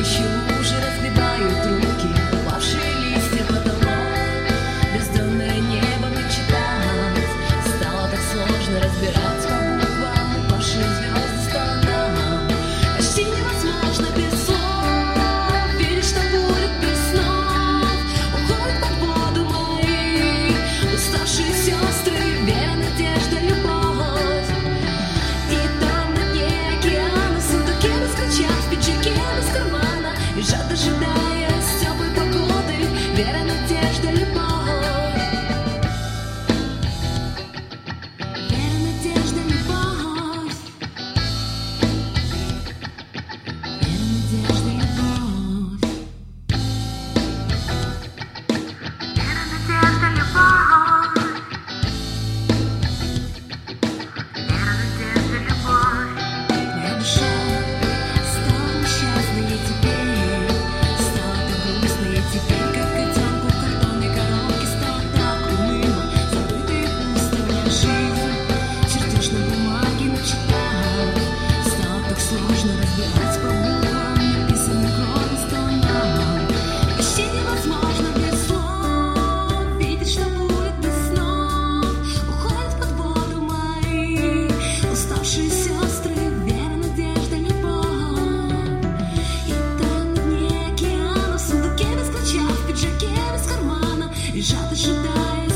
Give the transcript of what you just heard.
Ищу лужи, разгребают руки, упавшие листья потолок. Бездонное небо мечтать, стало так сложно разбирать по буквам упавшие звезды сторонам. Почти невозможно без слов видеть, что будет без снов. Уходят под воду мои уставшие сестры, вера, надежда, любовь. И там на дне океана в сундуке без ключа, в пиджаке без кармана лежат, дожидаясь теплой погоды, вера, надежда, любовь. Вера, надежда, любовь. Вера, надежда, любовь. Вера, надежда, любовь. Вера, надежда, любовь. Моя душа стала несчастной теперь, стала так грустной теперь, как котенку в картонной коробке, стала так уныло, забыта и пусто моя жизнь. Чертеж на бумаге начитав, стало так сложно разбирать по буквам, написанным кровью сторонам. Почти невозможно без слов видеть, что будет без снов. Уходят под воду мои уставшие сестры, вера, надежда, любовь. И там на дне океана в сундуке без ключа, в пиджаке без кармана лежат, ожидая